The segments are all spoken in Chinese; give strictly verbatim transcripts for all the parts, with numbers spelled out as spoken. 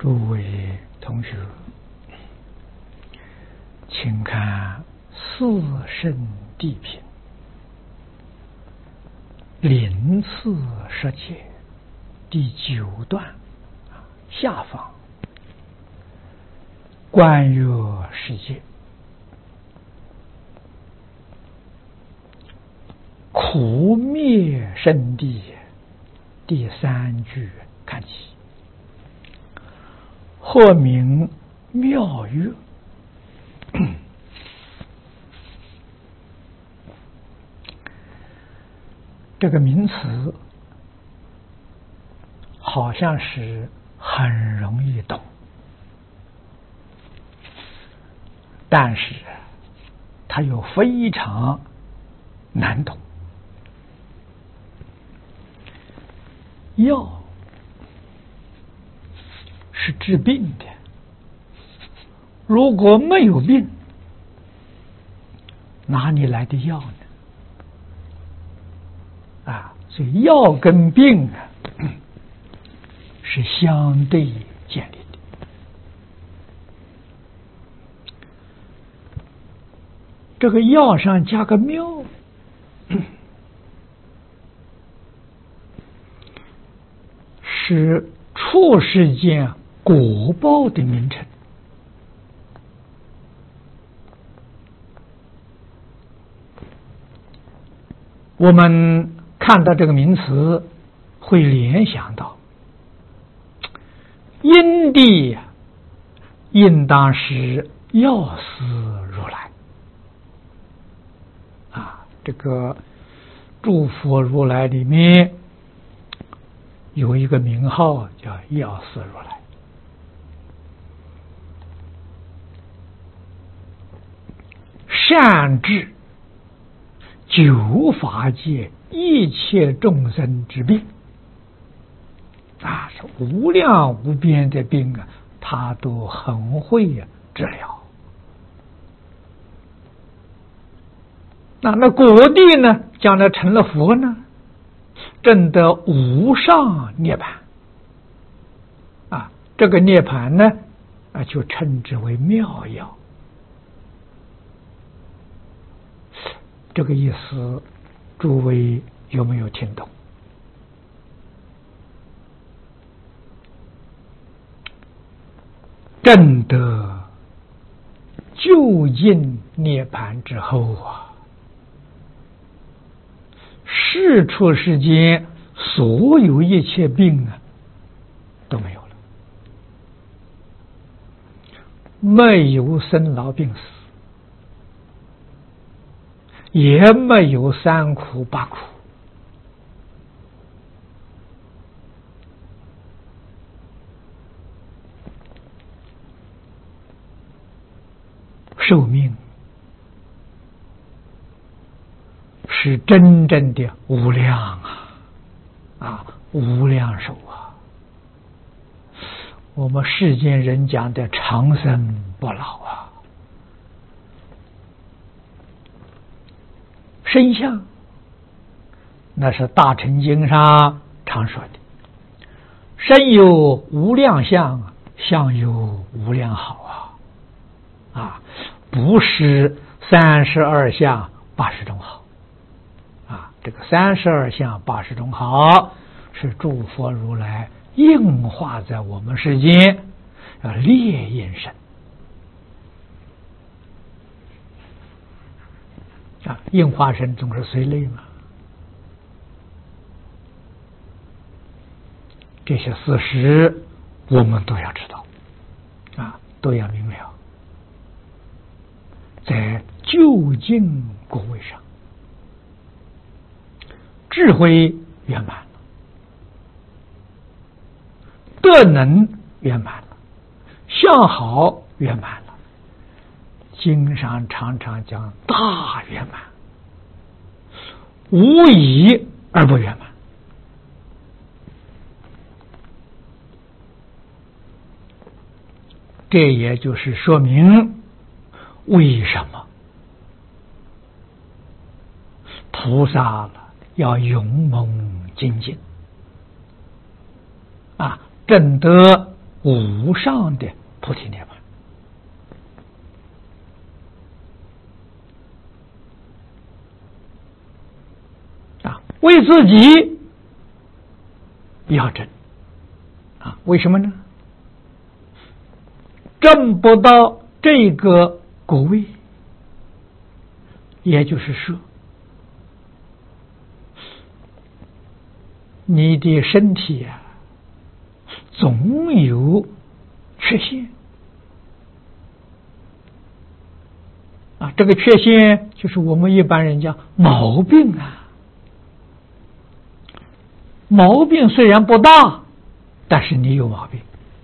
诸位同学，请看四圣谛品临次十节第九段下方，观月世界，苦灭圣谛第三句看起，或名妙月。这个名词好像是很容易懂，但是它又非常难懂。药是治病的，如果没有病，哪里来的药呢？啊，所以药跟病啊是相对建立的。这个药上加个妙，是处世间果报的名称。我们看到这个名词，会联想到因地应当是药师如来啊。这个诸佛如来里面有一个名号叫药师如来。善治九法界一切众生之病啊，是无量无边的病啊，他都很会呀治疗。那那果地呢，将来成了佛呢，证得无上涅槃啊，这个涅槃呢啊，就称之为妙药。这个意思，诸位有没有听懂？证得究竟涅槃之后啊，世出世间所有一切病啊都没有了，没有生老病死，也没有三苦八苦，寿命是真正的无量啊啊，无量寿啊！我们世间人讲的长生不老啊。身相，那是大乘经上常说的，身有无量相，相有无量好啊啊，不是三十二相八十种好啊，这个三十二相八十种好是诸佛如来应化在我们世间要烈焰身啊，应化身总是随类嘛。这些事实我们都要知道啊，都要明了，在究竟果位上，智慧圆满了，德能圆满了，相好圆满了。经上常常讲大圆满，无以而不圆满。这也就是说明为什么菩萨要勇猛精进啊，证得无上的菩提涅槃啊！为自己要证啊？为什么呢？证不到这个果位，也就是说，你的身体啊，总有缺陷啊。这个缺陷就是我们一般人讲毛病啊。毛病虽然不大，但是你有毛病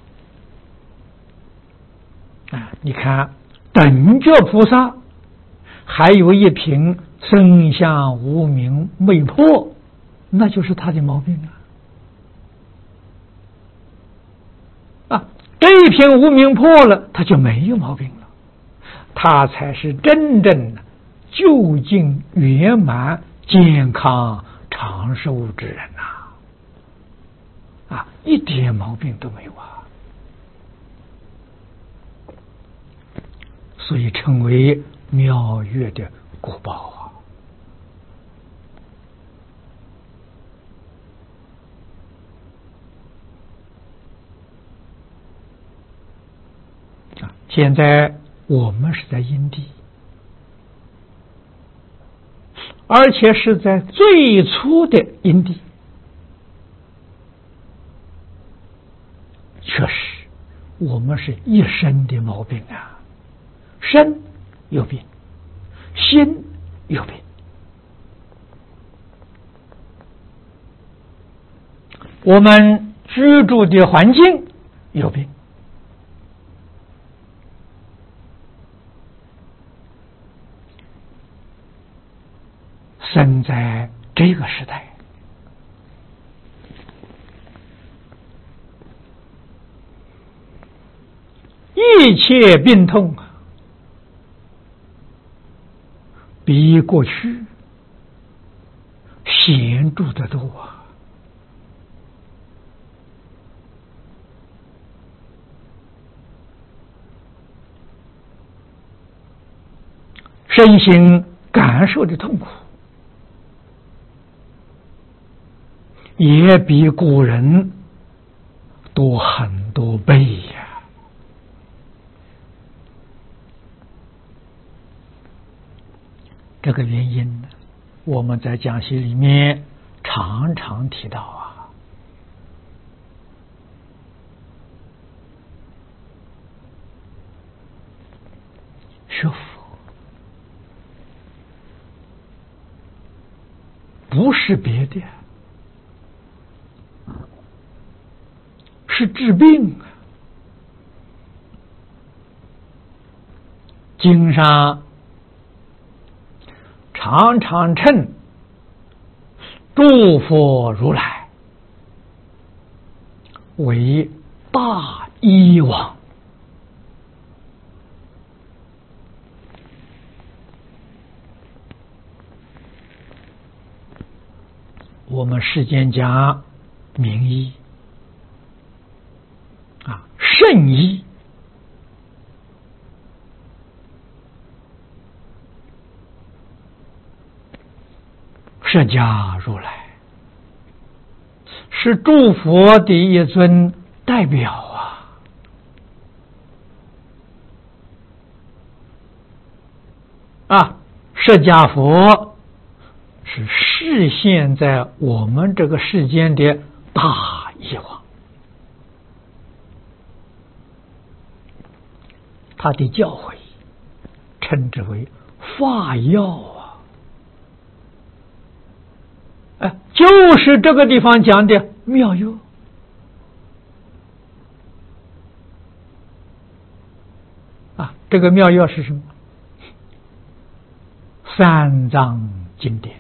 啊。你看等觉菩萨还有一瓶生相无明未破，那就是他的毛病啊！啊，这一瓶无明破了，他就没有毛病了，他才是真正的究竟圆满健康长寿之人呐！啊，一点毛病都没有啊！所以称为妙月的果报啊！现在我们是在因地，而且是在最初的因地，确实我们是一身的毛病啊，身有病，心有病，我们居住的环境有病，生在这个时代，一切病痛比过去显著得多啊！身心感受的痛苦也比古人多很多倍呀！这个原因呢，我们在讲习里面常常提到啊。学佛不是别的，是治病啊。经上常常称诸佛如来为大医王，我们世间讲名医啊，圣医，释迦如来是诸佛的一尊代表啊！啊，释迦佛是示现在我们这个世间的大医王，他的教诲称之为法药啊！哎，就是这个地方讲的妙药啊！这个妙药是什么？三藏经典。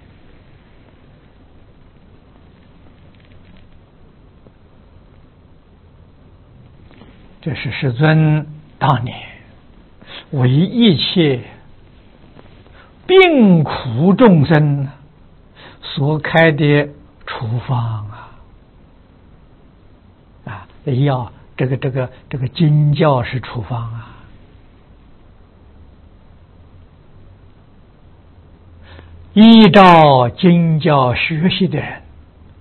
这是世尊当年为一切病苦众生所开的处方啊！啊，药这个这个这个经教是处方啊，依照经教学习的人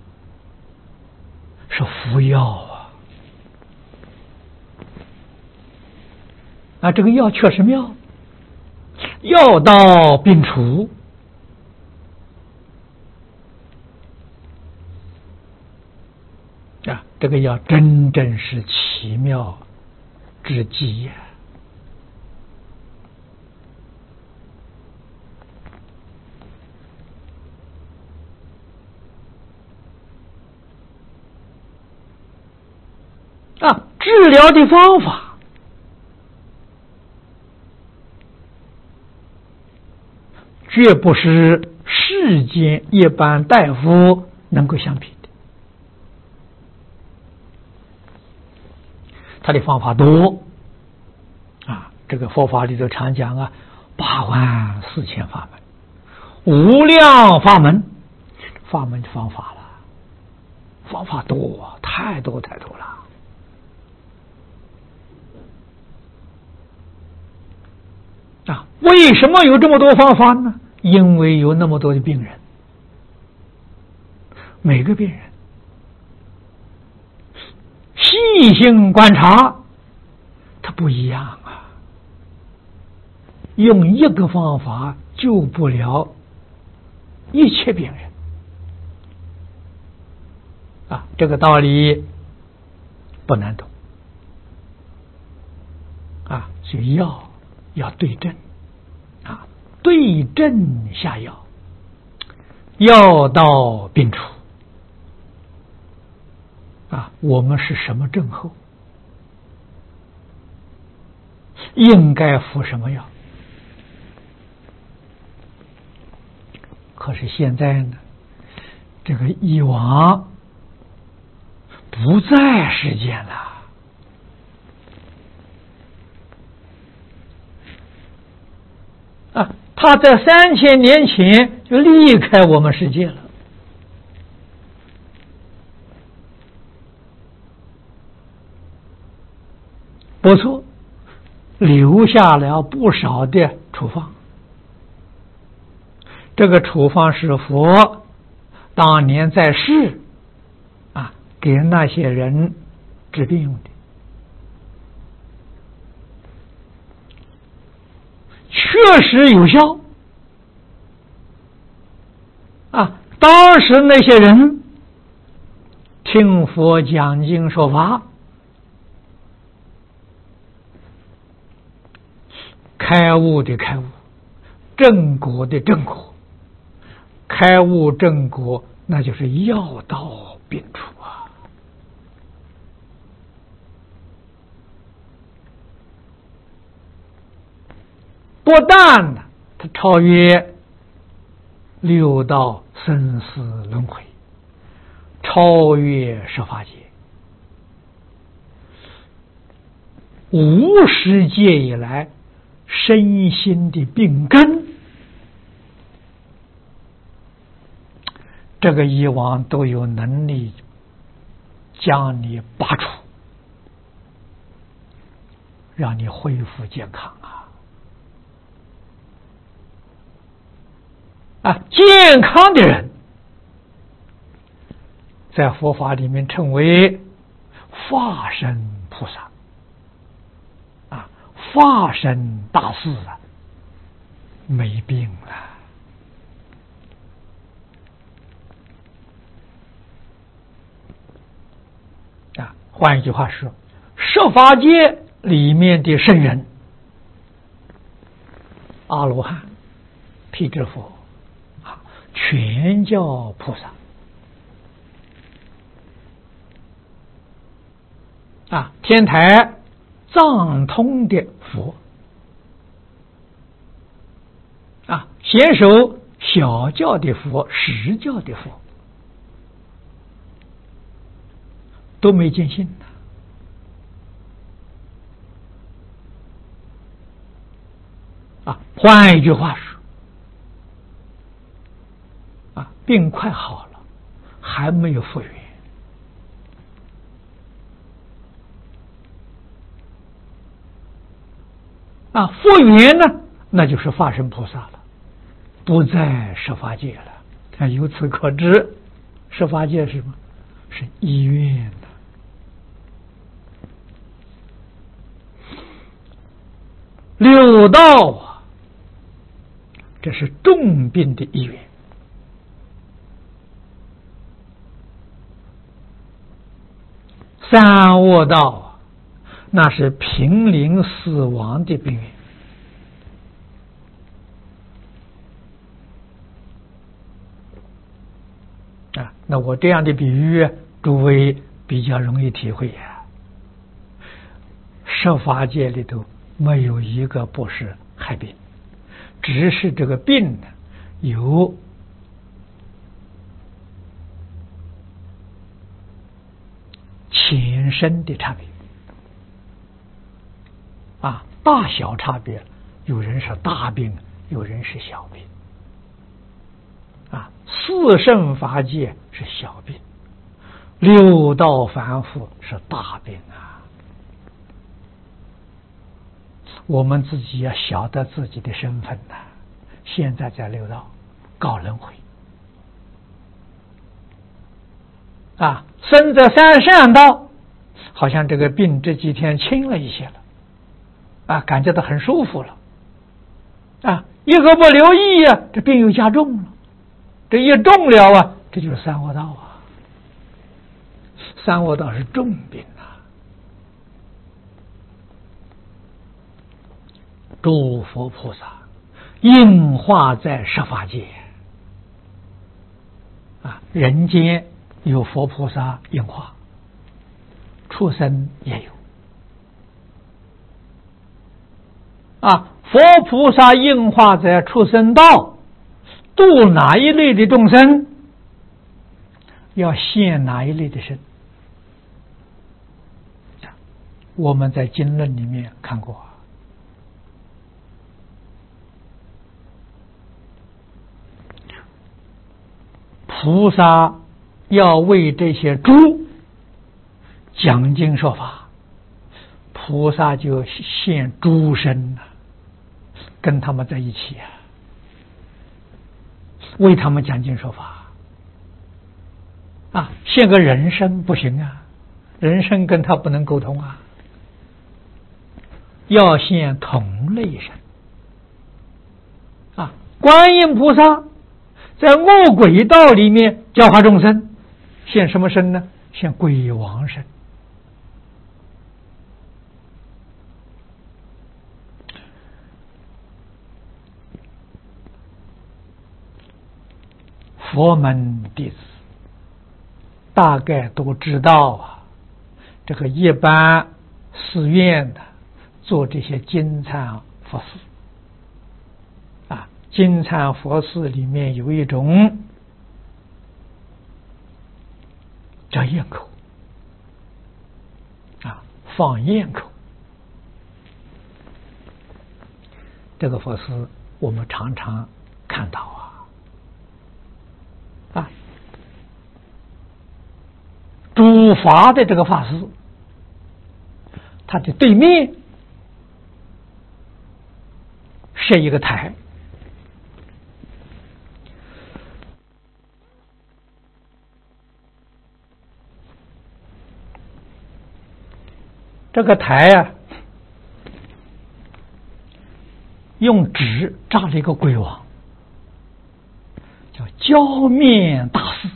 是服药啊，啊，这个药确实妙，药到病除。啊，这个药真正是奇妙之极呀！啊，治疗的方法绝不是世间一般大夫能够相比。他的方法多啊，这个佛法里头常讲啊，八万四千法门，无量法门，法门的方法了，方法多，太多太多了啊！为什么有这么多方法呢？因为有那么多的病人，每个病人细心观察，它不一样啊。用一个方法救不了一切病人啊，这个道理不难懂啊。所以药要对症啊，对症下药，药到病除。啊，我们是什么症候，应该服什么药？可是现在呢，这个医王不在世间了啊，他在三千年前就离开我们世界了。不错，留下了不少的处方。这个处方是佛当年在世啊，给那些人治病用的，确实有效啊。当时那些人听佛讲经说法，开悟的开悟，正果的正果，开悟正果，那就是药到病除啊！不但呢，它超越六道生死轮回，超越十法界，无始界以来身心的病根，这个医王都有能力将你拔除，让你恢复健康啊！啊，健康的人在佛法里面称为化身菩萨啊，化身大士啊，没病了啊。换一句话说，十法界里面的圣人、阿罗汉、辟支佛啊，全叫菩萨啊。天台藏通的佛啊，显手小教的佛、实教的佛都没见性的啊。换一句话说啊，病快好了，还没有复原啊，佛缘呢，那就是法身菩萨了，不在十法界了。啊，由此可知，十法界是什么？是医院的。六道啊，这是重病的医院。三恶道啊，那是濒临死亡的病院。啊，那我这样的比喻，诸位比较容易体会呀。十法界里头没有一个不是害病，只是这个病呢有浅深的差别啊，大小差别，有人是大病，有人是小病啊。四圣法界是小病，六道凡夫是大病啊。我们自己要晓得自己的身份呐、啊，现在在六道搞轮回啊，生在三善道，好像这个病这几天轻了一些了啊，感觉到很舒服了啊，一个不留意啊，这病又加重了，这一重了啊，这就是三恶道啊。三恶道是重病啊。诸佛菩萨应化在十法界啊，人间有佛菩萨应化，畜生也有啊。佛菩萨应化在畜生道，度哪一类的众生，要现哪一类的身。我们在经论里面看过，菩萨要为这些猪讲经说法，菩萨就现猪身了，跟他们在一起啊，为他们讲经说法啊。现个人身不行啊，人身跟他不能沟通啊，要现同类身啊。观音菩萨在恶鬼道里面教化众生，现什么身呢？现鬼王身。佛门弟子大概都知道啊，这个一般寺院的做这些金忏佛事啊，金忏佛事里面有一种叫焰口啊，放焰口。这个佛事我们常常看到啊啊，主法的这个法师，他的对面设一个台，这个台啊，用纸扎了一个鬼王，叫焦面大士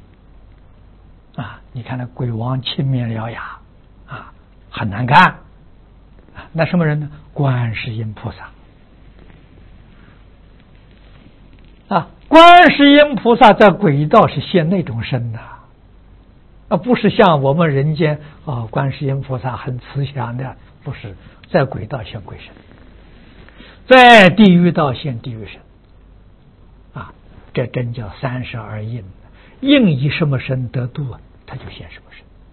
啊！你看那鬼王青面獠牙啊，很难看啊。那什么人呢？观世音菩萨啊！观世音菩萨在鬼道是现那种身的啊，不是像我们人间啊，观世音菩萨很慈祥的，不是，在鬼道现鬼身，在地狱道现地狱身啊。这真叫三十二应，应以什么身得度啊，他就现什么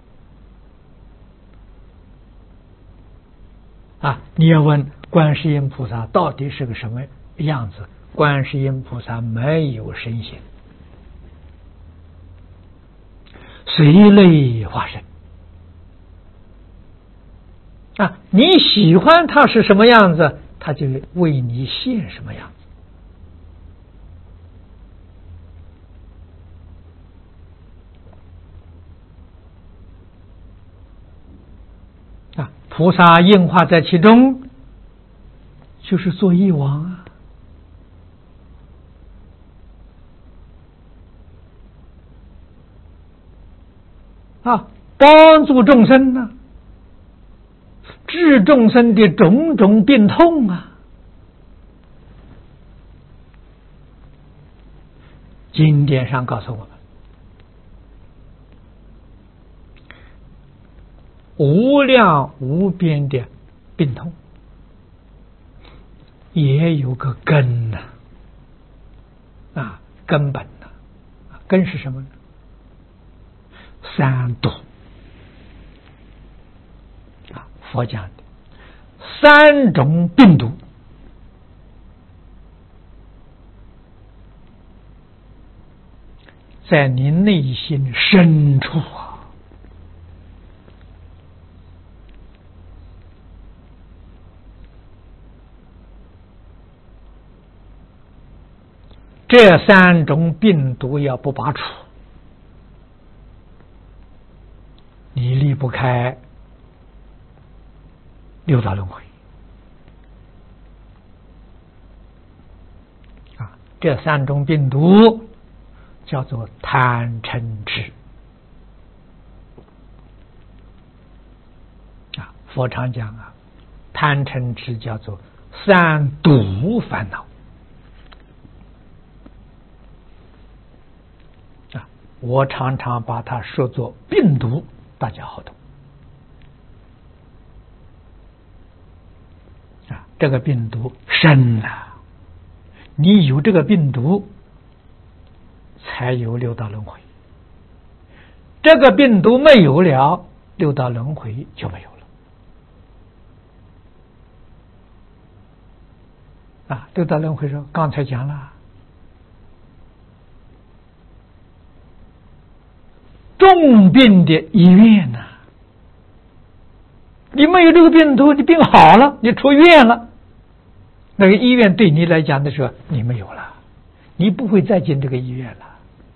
身啊。你要问观世音菩萨到底是个什么样子？观世音菩萨没有身形，随类化身啊。你喜欢他是什么样子， 他就为你现什么样子啊！菩萨应化在其中，就是做义王啊！啊，帮助众生呢、啊，治众生的种种病痛啊！经典上告诉我们，无量无边的病痛也有个根呐、啊，啊，根本呐、啊，根是什么呢？三毒啊，佛讲的三种病毒，在你内心深处啊，这三种病毒要不拔除，你离不开六道轮回啊！这三种病毒叫做贪嗔痴啊！佛常讲啊，贪嗔痴叫做三毒烦恼啊！我常常把它说作病毒，大家好懂啊！这个病毒深了，你有这个病毒，才有六道轮回。这个病毒没有了，六道轮回就没有了啊！六道轮回说，刚才讲了，重病的医院呢、啊？你没有这个病毒，你病好了，你出院了，那个医院对你来讲的时候，你没有了，你不会再进这个医院了。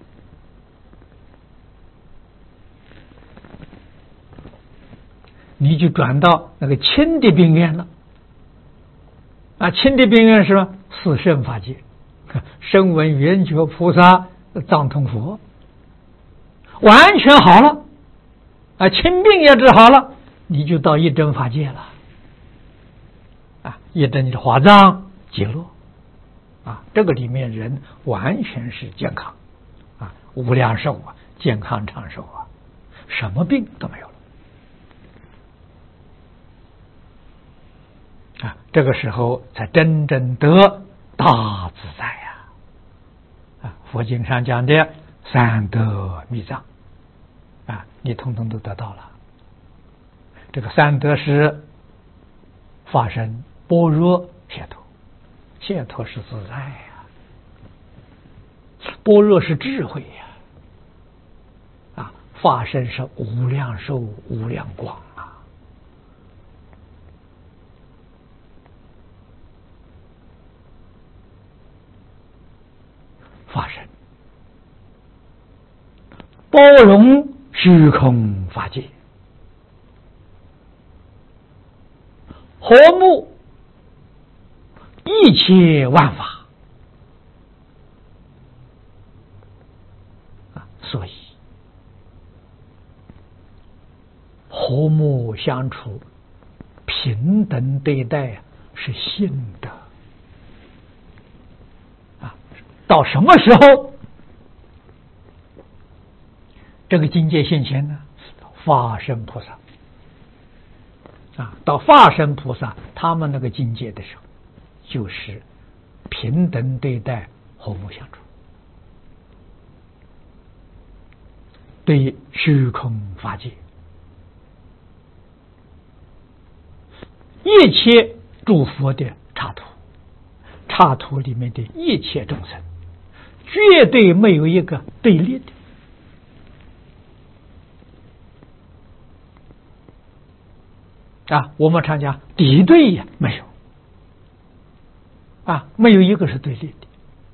你就转到那个轻的病院了啊！轻的病院是什么？四圣法界，声闻缘觉菩萨藏通佛，完全好了啊！轻病也治好了，你就到一真法界了啊！一真的华藏极乐啊！这个里面人完全是健康啊，无量寿啊，健康长寿啊，什么病都没有了啊！这个时候才真正得大自在呀！啊，佛经上讲的三德密藏啊，你统统都得到了。这个三德是法身、般若、解脱，解脱是自在呀，般若是智慧呀，啊，法身是无量寿、无量光啊。法身包容虚空法界，和睦一切万法啊，所以和睦相处、平等对待是信德啊。到什么时候这个境界现前呢？法身菩萨啊，到法身菩萨他们那个境界的时候，就是平等对待、和睦相处，对虚空法界一切诸佛的刹土，刹土里面的一切众生，绝对没有一个对立的啊！我们常讲敌对也没有啊，没有一个是对立的。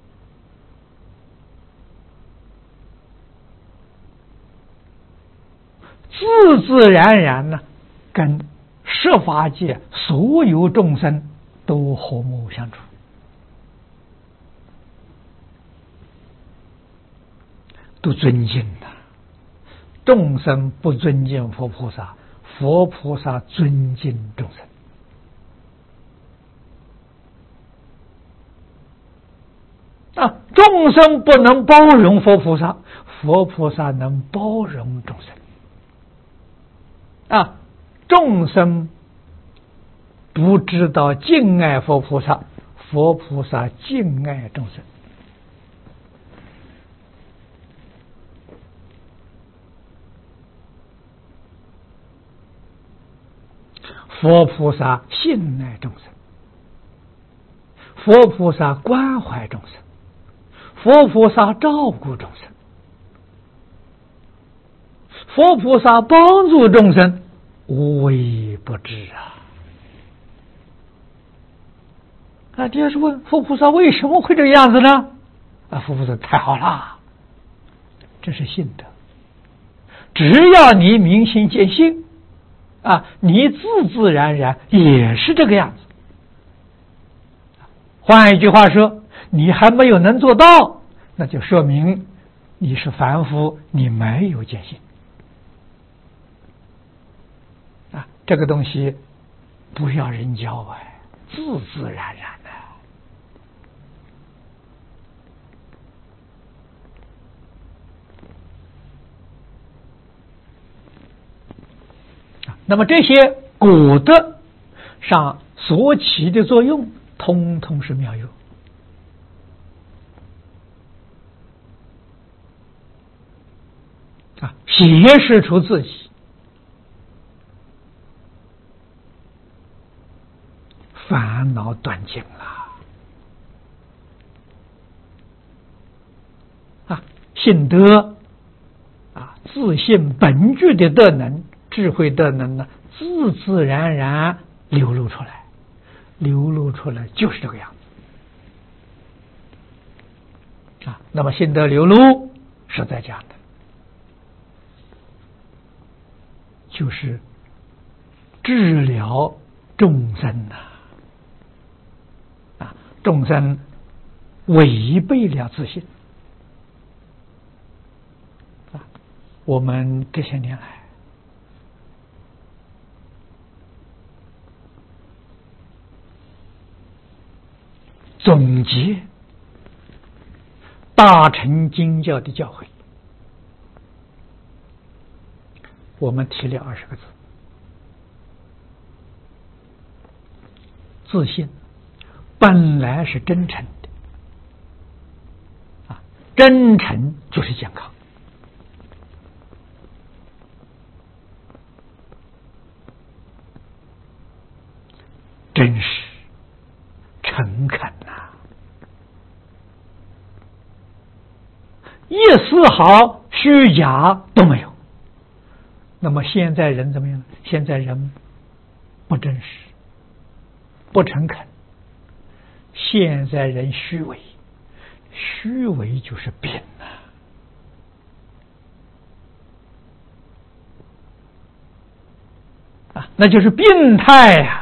自自然然呢，跟十法界所有众生都和睦相处，都尊敬的。众生不尊敬佛菩萨，佛菩萨尊敬众生。啊，众生不能包容佛菩萨，佛菩萨能包容众生。啊，众生不知道敬爱佛菩萨，佛菩萨敬爱众生。佛菩萨信爱众生，佛菩萨关怀众生，佛菩萨照顾众生，佛菩萨帮助众生，无微不至啊！啊，这要是问佛菩萨为什么会这个样子呢？啊，佛菩萨太好了，这是信德。只要你明心见性啊，你自自然然也是这个样子。换一句话说，你还没有能做到，那就说明你是凡夫，你没有见性。啊，这个东西不要人教哎，自自然然的。那么这些果德上所起的作用，通通是妙用。啊，显示出自己烦恼断尽了。啊，信德啊，自信本具的德能。智慧德能呢，自自然然流露出来，流露出来就是这个样子啊。那么信德流露是在讲的，就是治疗众生呐啊，众生违背了自信啊，我们这些年来。总结大乘经教的教诲，我们提了二十个字：自信本来是真诚的啊，真诚就是健康。真实诚恳呐、啊，一丝毫虚假都没有。那么现在人怎么样？现在人不真实，不诚恳。现在人虚伪，虚伪就是病呐、啊，啊，那就是病态呀、啊。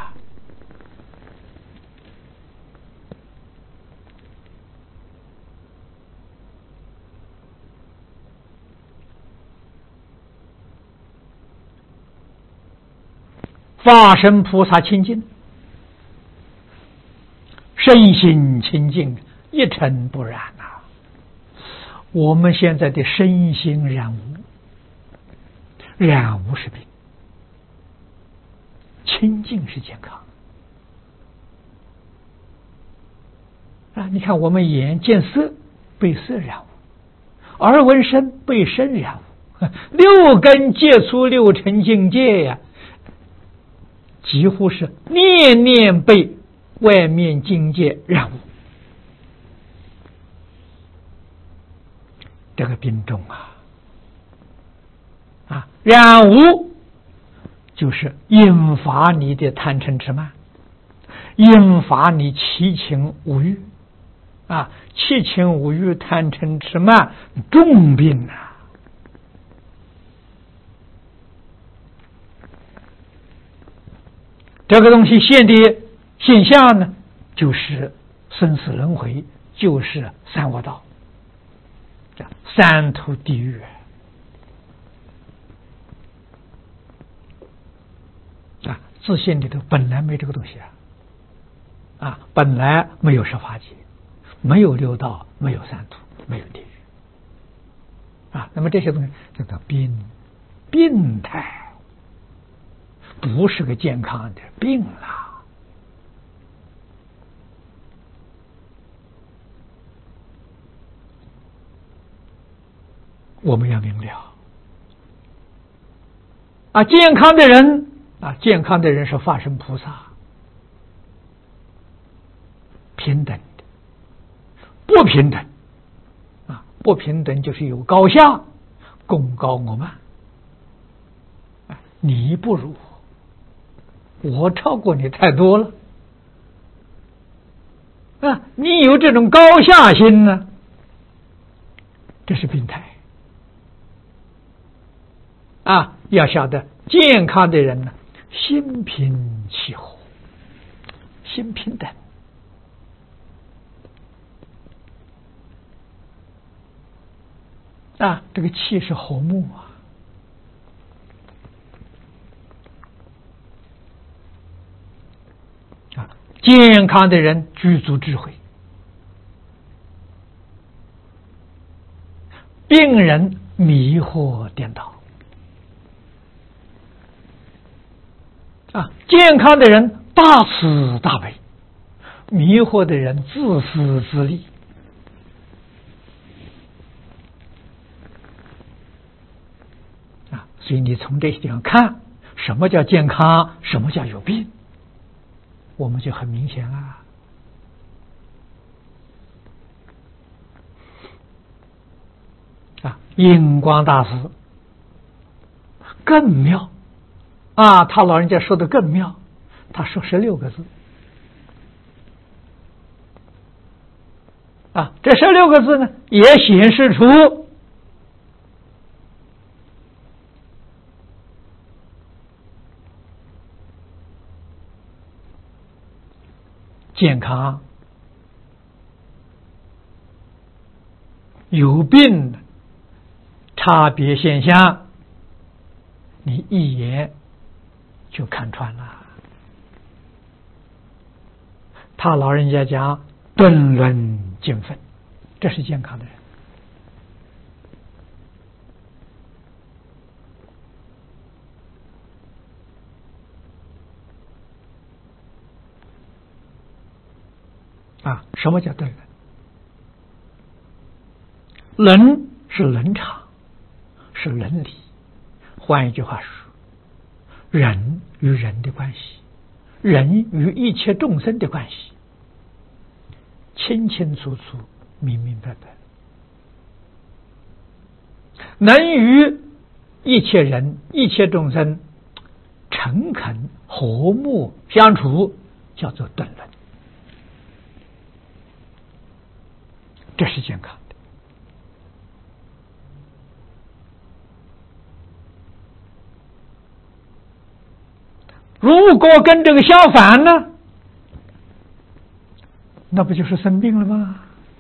法身菩萨清净，身心清净，一尘不染啊！我们现在的身心染污，染污是病，清净是健康啊！你看，我们眼见色被色染污，耳闻声被声染污，六根接触六尘境界呀、啊。几乎是念念被外面境界染污，这个病重啊！啊，染污就是引发你的贪嗔痴慢， 引发你七情五欲啊，七情五欲、贪嗔痴慢，重病啊！这个东西现的现象呢，就是生死轮回，就是三恶道、三途地狱啊！自信里头本来没这个东西啊，啊，本来没有十法界，没有六道，没有三途，没有地狱啊。那么这些东西叫做病，病态。不是个健康的病了。我们要明了啊，健康的人啊，健康的人是法身菩萨，平等的。不平等啊，不平等就是有高下，功高我慢，你不如我超过你太多了啊！你有这种高下心呢，这是病态啊！要晓得，健康的人呢，心平气和，心平等啊！这个气是和睦啊！健康的人具足智慧，病人迷惑颠倒啊！健康的人大慈大悲，迷惑的人自私自利啊！所以你从这些地方看，什么叫健康，什么叫有病，我们就很明显啊。啊，印光大师更妙啊，他老人家说的更妙，他说十六个字啊，这十六个字呢，也显示出健康有病的差别现象，你一眼就看穿了。他老人家讲顿论尽分，这是健康的人啊！什么叫顿论？论是伦常，是伦理。换一句话说，人与人的关系，人与一切众生的关系，清清楚楚，明明白白，能与一切人、一切众生诚恳和睦相处，叫做顿论。这是健康的。如果跟这个相反呢，那不就是生病了吗？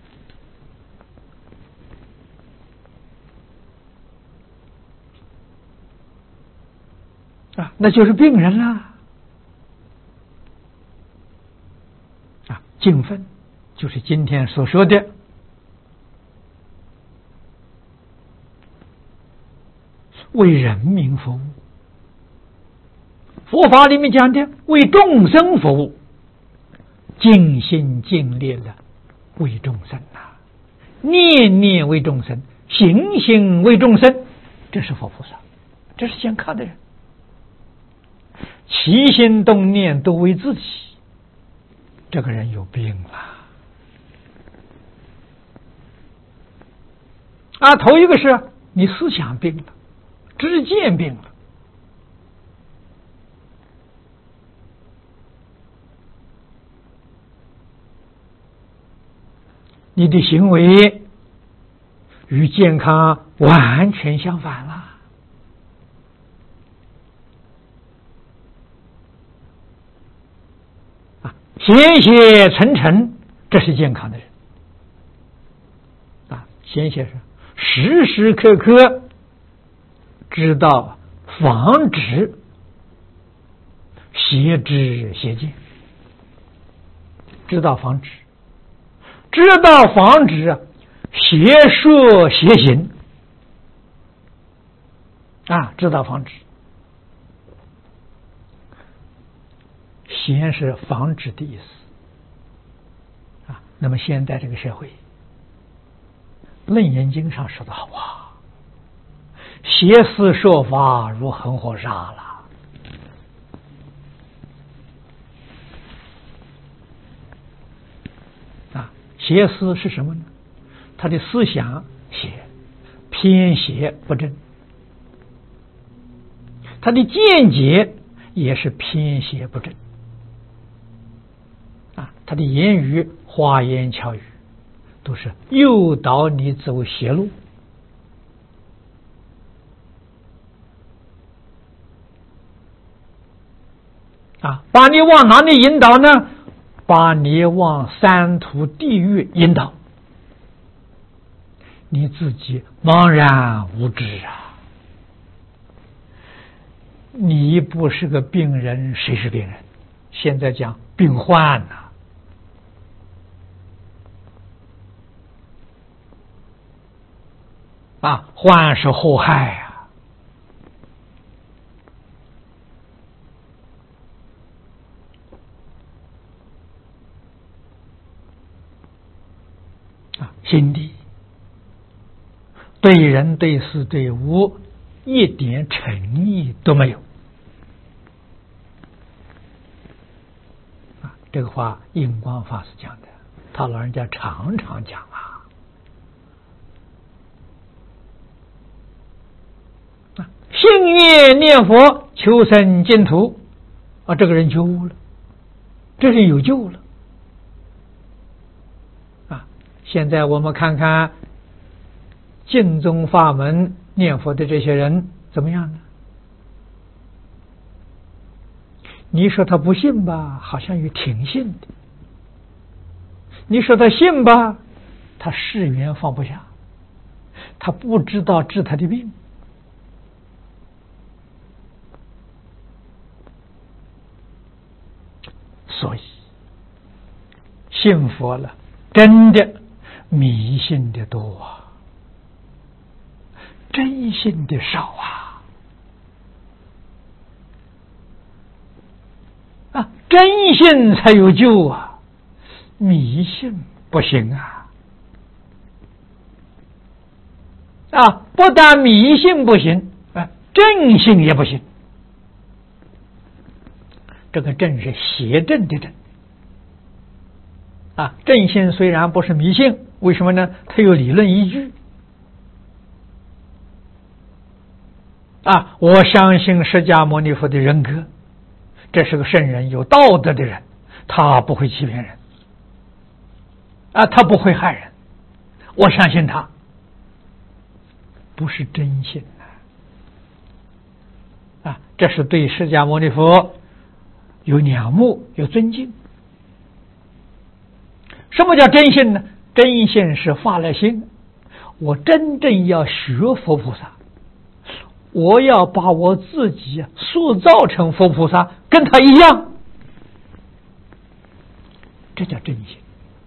啊，那就是病人了。啊，尽分就是今天所说的为人民服务。佛法里面讲的为众生服务，尽心尽力了为众生啊，念念为众生，行行为众生，这是佛菩萨，这是健康的人。起心动念都为自己，这个人有病了啊！头一个是你思想病了，知见病了。 你的行为与健康完全相反了。啊，闲歇沉沉，这是健康的人。啊，闲歇是时时刻刻知道防止邪知邪见，知道防止，知道防止邪说邪行啊，知道防止。闲是防止的意思啊。那么现在这个社会，《楞严经》上说的好啊，邪思说法如恒河沙了。啊，邪思是什么呢？他的思想邪，偏邪不正；他的见解也是偏邪不正。啊，他的言语花言巧语都是诱导你走邪路。啊，把你往哪里引导呢？把你往三途地狱引导。你自己茫然无知啊！你不是个病人，谁是病人？现在讲病患呐、啊，啊，患是祸害啊！啊，心地对人对事对物一点诚意都没有啊！这个话印光法师讲的，他老人家常常讲啊。啊，信愿念佛求生净土啊，这个人就悟了，这是有救了啊！现在我们看看净宗法门念佛的这些人怎么样呢？你说他不信吧，好像又挺信的；你说他信吧，他誓缘放不下，他不知道治他的病。所以信佛了，真的迷信的多啊，真信的少啊！啊，真信才有救啊，迷信不行啊！啊，不但迷信不行，啊，正信也不行。这个正是邪正的正啊，正信虽然不是迷信，为什么呢？它有理论依据。啊，我相信释迦牟尼佛的人格，这是个圣人，有道德的人，他不会欺骗人，啊，他不会害人，我相信他，不是真信啊！啊，这是对释迦牟尼佛有仰慕，有尊敬。什么叫真信呢？真信是发了心，我真正要学佛菩萨。我要把我自己塑造成佛菩萨，跟他一样，这叫真心。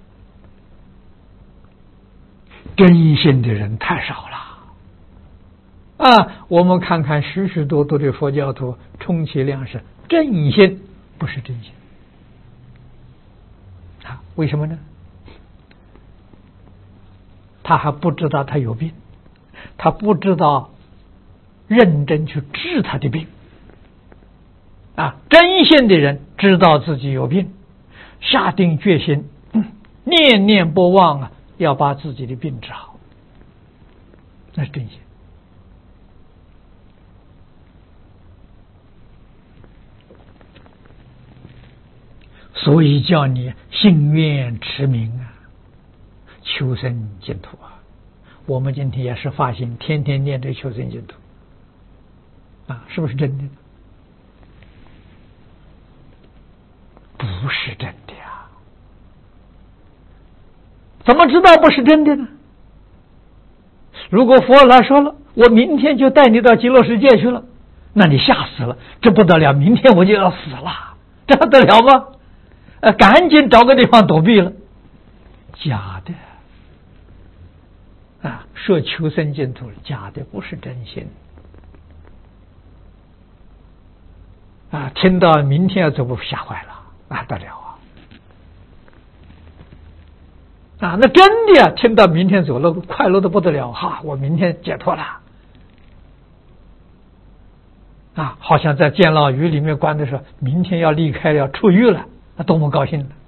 真心的人太少了啊！我们看看许许多多的佛教徒，充其量是真心，不是真心啊？为什么呢？他还不知道他有病，他不知道认真去治他的病啊！真心的人知道自己有病，下定决心，嗯、念念不忘啊，要把自己的病治好，那是真心。所以叫你信愿持名啊， 求生净土啊！我们今天也是发心，天天念这求生净土啊，是不是真的？不是真的呀！怎么知道不是真的呢？如果佛来说了，我明天就带你到极乐世界去了，那你吓死了，这不得了，明天我就要死了，这还得了吗？呃，赶紧找个地方躲避了。假的啊，说求生净土假的，不是真心啊！听到明天要走不吓坏了啊，得了啊！啊，那真的呀，听到明天走了，快乐的不得了哈！我明天解脱了啊，好像在监牢狱里面关的时候，明天要离开了，出狱了，那多么高兴呢！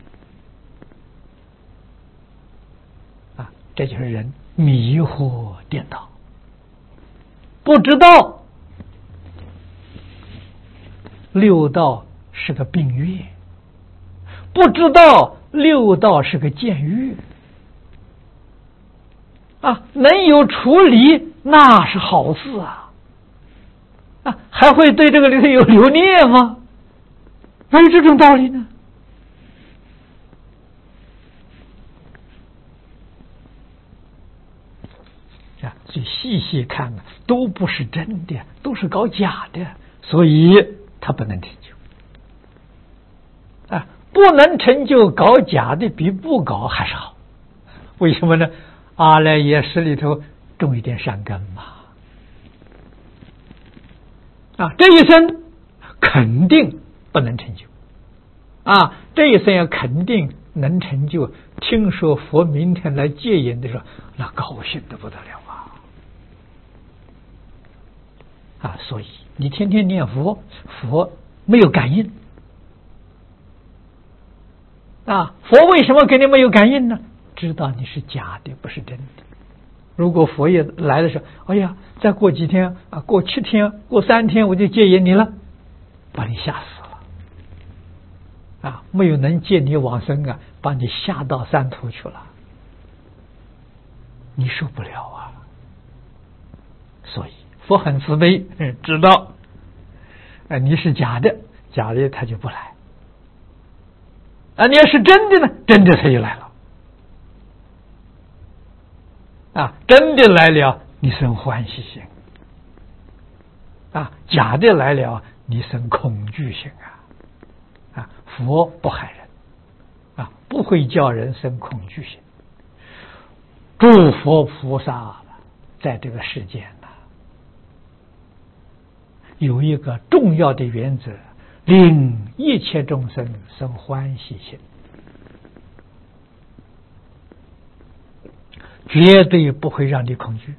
啊，这就是人迷惑颠倒，不知道六道是个病院，不知道六道是个监狱啊，能有处理那是好事啊！啊，还会对这个里头有留念吗？哪有这种道理呢？啊，所以细细看呢，都不是真的，都是搞假的，所以他不能成就。啊，不能成就，搞假的比不搞还是好。为什么呢？阿赖耶识里头种一点善根嘛。啊，这一生肯定不能成就。啊，这一生要肯定能成就。听说佛明天来接引的时候，那高兴的不得了啊！啊，所以你天天念佛，佛没有感应。啊，佛为什么给你没有感应呢？知道你是假的，不是真的。如果佛爷来的时候，哎呀，再过几天啊，过七天，过三天，我就戒引你了，把你吓死了。啊，没有能接你往生啊，把你吓到山途去了，你受不了啊！所以佛很慈悲，知道啊你是假的，假的他就不来。啊，你要是真的呢？真的他就来了。啊，真的来了，你生欢喜心；啊，假的来了，你生恐惧心啊！啊，佛不害人，啊，不会叫人生恐惧心。诸佛菩萨在这个世间呢，有一个重要的原则。令一切众生生欢喜心，绝对不会让你恐惧。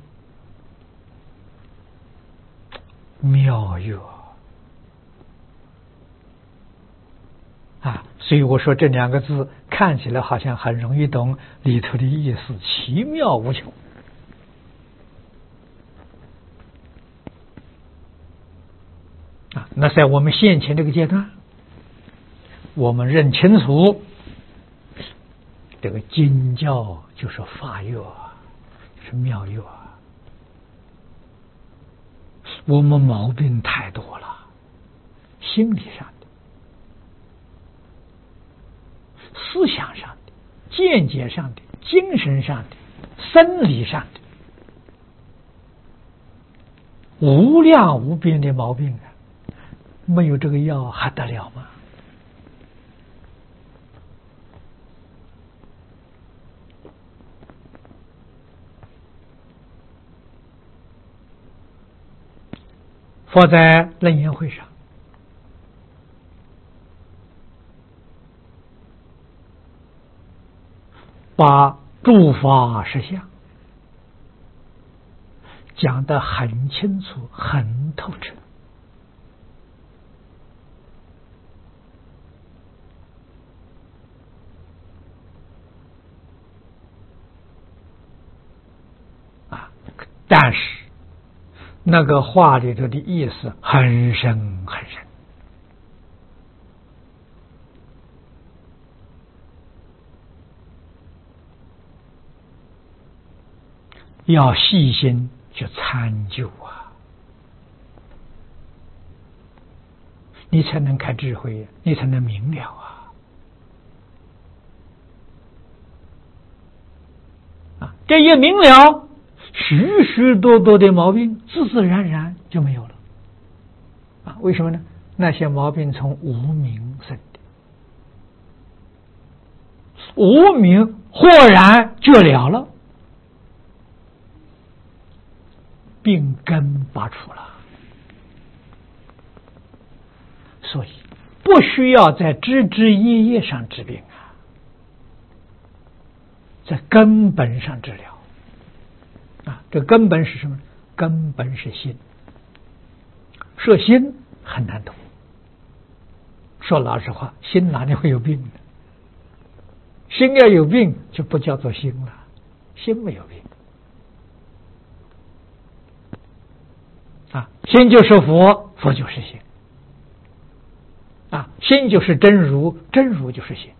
妙哟啊！所以我说这两个字看起来好像很容易懂，里头的意思奇妙无穷。啊，那在我们现前这个阶段，我们认清楚这个经教就是法药啊，是妙药啊。我们毛病太多了，心理上的、思想上的、见解上的、精神上的、生理上的，无量无边的毛病啊！没有这个药还得了吗？佛在楞严会上把诸法实相讲得很清楚、很透彻。但是那个话里头的意思很深很深要细心去参究啊，你才能开智慧，你才能明了啊！啊，这一明了，许许多多的毛病自自然然就没有了啊！为什么呢？那些毛病从无明生的，无明豁然觉了了，病根拔除了。所以不需要在枝枝叶叶上治病啊，在根本上治疗啊。这根本是什么？根本是心。说心很难懂，说老实话，心哪里会有病呢？心要有病就不叫做心了，心没有病啊。心就是佛，佛就是心啊。心就是真如，真如就是心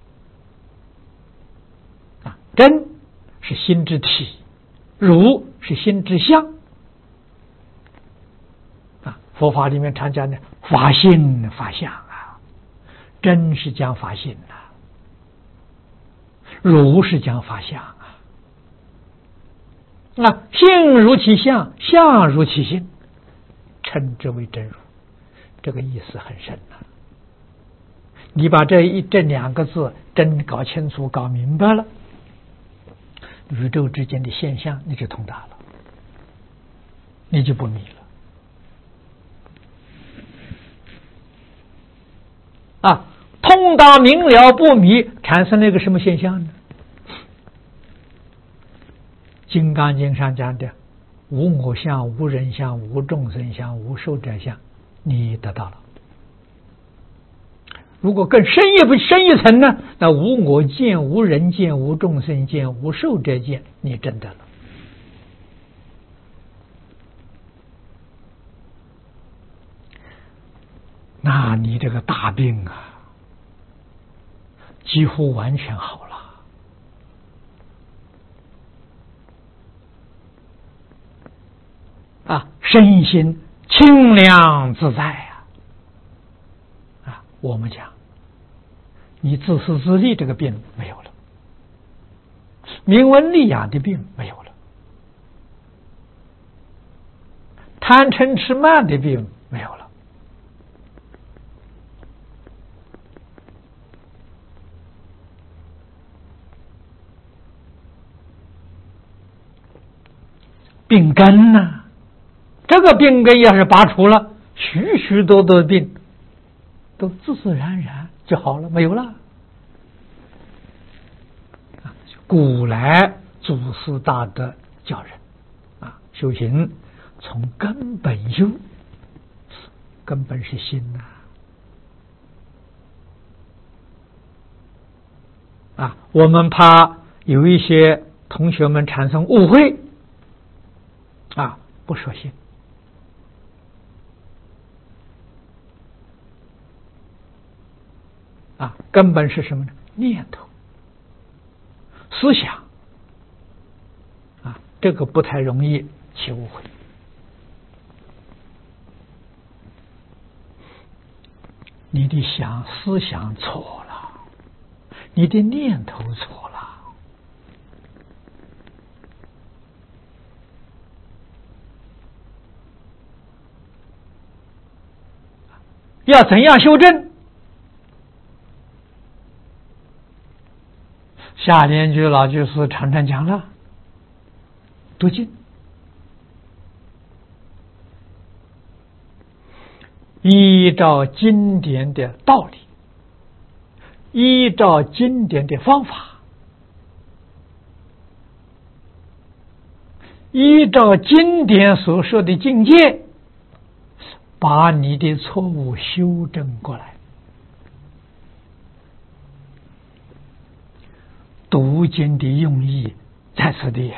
啊。真是心之体，如是心之相啊。佛法里面常讲的法性法相啊，真是讲法性啊，如是讲法相啊。那性如其相，相如其性，称之为真如，这个意思很深啊。你把这一这两个字真搞清楚、搞明白了，宇宙之间的现象你就通达了，你就不迷了啊！通达明了不迷，产生了一个什么现象呢？金刚经上讲的无我相、无人相、无众生相、无寿者相，你得到了。如果更深一步、深一层呢？那无我见、无人见、无众生见、无寿者见，你真的了。那你这个大病啊，几乎完全好了啊，身心清凉自在啊！啊，我们讲，你自私自利这个病没有了，名闻利养的病没有了，贪嗔痴慢的病没有了。病根呢、啊？这个病根要是拔除了，许许多多的病都自自然然就好了，没有了。古来祖师大德教人啊，修行从根本修，根本是心呐 啊, 啊，我们怕有一些同学们产生误会啊，不说心啊，根本是什么呢？念头、思想啊，这个不太容易起误会。你的想思想错了，你的念头错了。要怎样修正？夏莲居老居士常常讲了，读经，依照经典的道理，依照经典的方法，依照经典所说的境界，把你的错误修正过来。读经的用意在此地，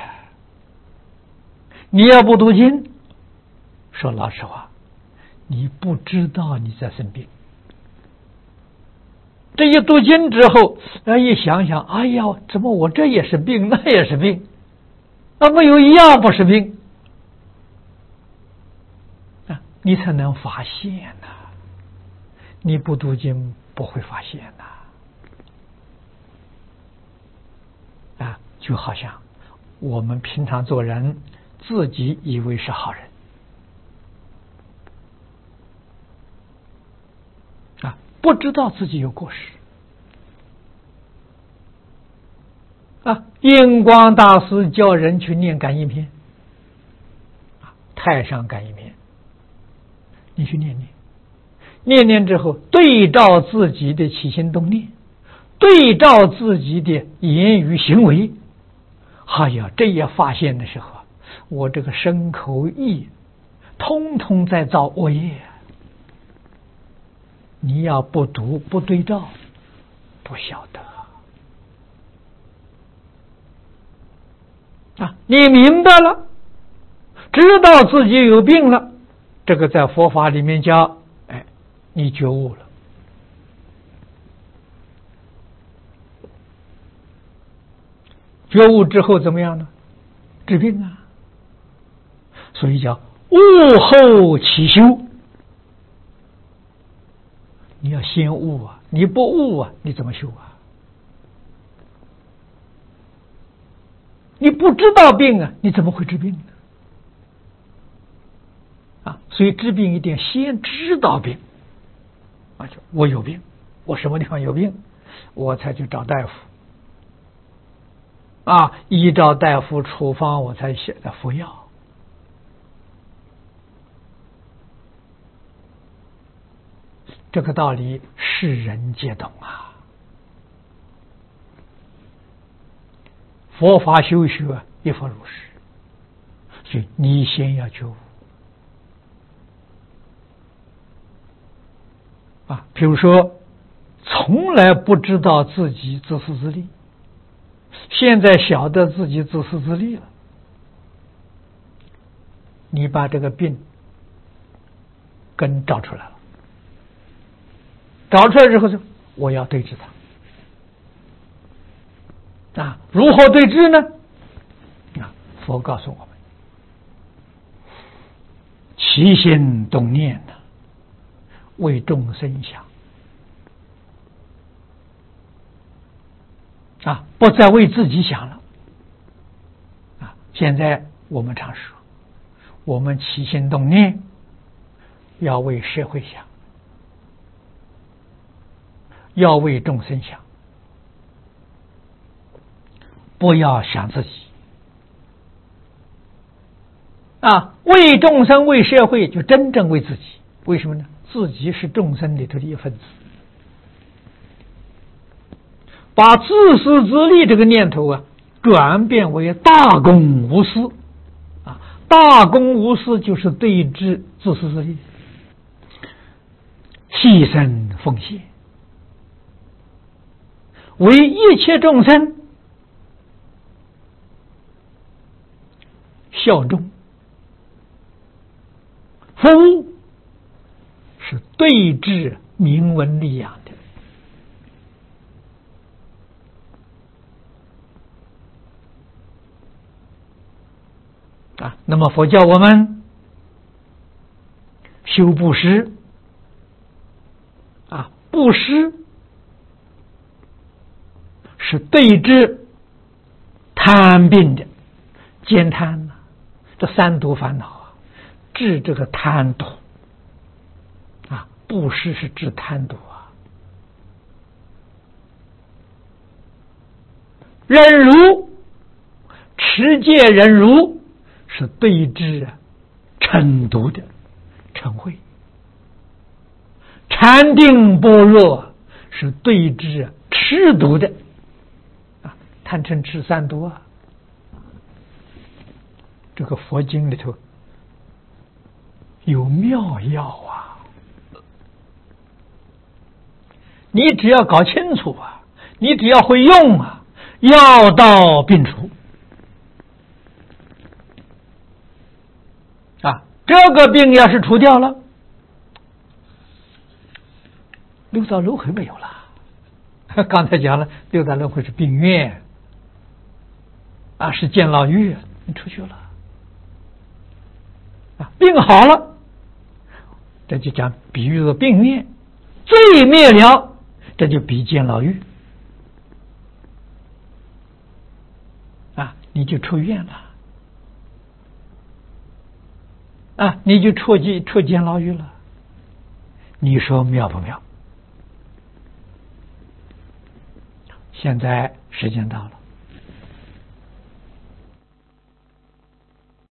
你要不读经，说老实话，你不知道你在生病。这一读经之后，一想想，哎呀，怎么我这也是病，那也是病那没有一样不是病啊，你才能发现呐、啊。你不读经不会发现呐、啊。啊，就好像我们平常做人，自己以为是好人啊，不知道自己有过失啊。印光大师叫人去念感应篇啊，太上感应篇，你去念念，念念之后，对照自己的起心动念，对照自己的言语行为，哎呀，这一发现的时候，我这个身口意通通在造恶业。你要不读不对照，不晓得啊！你明白了，知道自己有病了，这个在佛法里面叫，哎，你觉悟了。觉悟之后怎么样呢？治病啊！所以叫悟后起修。你要先悟啊！你不悟啊，你怎么修啊？你不知道病啊，你怎么会治病呢？啊，所以治病一定先知道病啊！就我有病，我什么地方有病，我才去找大夫啊，依照大夫处方，我才写的服药。这个道理世人皆懂啊！佛法修学亦复如是，所以你先要觉悟啊！比如说，从来不知道自己自私自利，现在晓得自己自私自利了，你把这个病根找出来了。找出来之后，就我要对治它啊！如何对治呢？啊，佛告诉我们：起心动念呢，为众生想啊，不再为自己想了啊！现在我们常说，我们起心动念要为社会想。要为众生想，不要想自己啊！为众生为社会，就真正为自己。为什么呢？自己是众生里头的一份子，把自私自利这个念头啊，转变为大公无私啊！大公无私就是对治自私自利，牺牲奉献。为一切众生效忠服务，是对治明文利养的啊。那么佛教我们修布施啊，布施是对治贪病的，兼贪呢、啊，这三毒烦恼啊，治这个贪毒啊，布施是治贪毒啊。忍辱，持戒忍辱是对治嗔毒的，嗔恚。禅定般若是对治痴毒的。贪嗔痴三毒啊，这个佛经里头有妙药啊！你只要搞清楚啊，你只要会用啊，药到病除啊！这个病要是除掉了，六道轮回没有了。刚才讲了，六道轮回是病院。啊，是监牢狱你出去了啊，病好了，这就讲比喻个病灭，罪灭了，这就比监牢狱啊，你就出院了啊，你就出监出监牢狱了，你说妙不妙？现在时间到了。